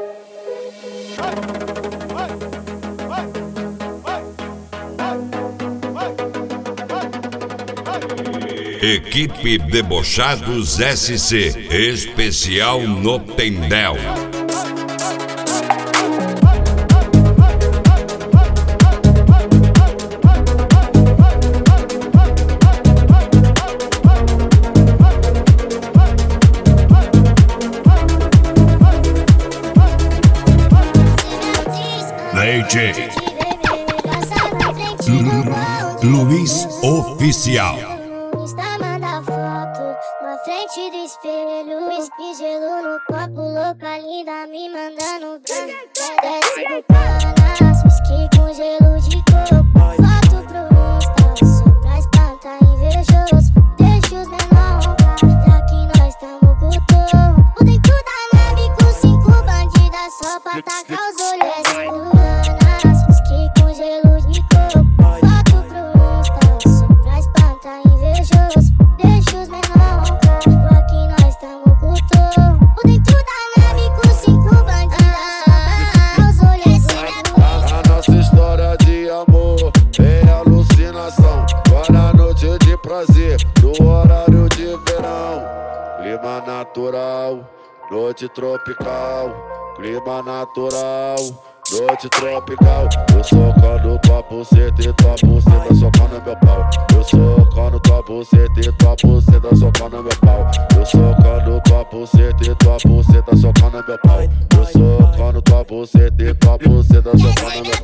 Equipe Debochados SC, especial no Tendel. DJ Luiz Oficial. Manda foto na frente do espelho, whisky, gelo no copo, louca linda me mandando bem. Desce do Panas, whisky com gelo de coco. Foto pro Insta, só pra espantar invejoso. Deixa os menor roncar, já que nós tamo com o touro. O dentro da nave com 5 bandidas só pra tacar os olhos. Desce do Panas, whisky com gelo de coco. Foto pro Insta, só pra espantar invejoso. Deixa os menor roncar, já que nós tamo com o touro. O dentro da nave com 5 bandidas só pra tacar os olhos. A nossa história de amor é alucinação. Para noite de prazer, no horário de verão. Clima natural, noite tropical. Clima natural, noite tropical. Eu socando tua buceta e tua buceta socando meu pau. Eu socando tua buceta e tua buceta socando meu pau. Eu socando tua buceta e tua buceta socando meu pau. Eu socando tua buceta e tua buceta socando meu pau.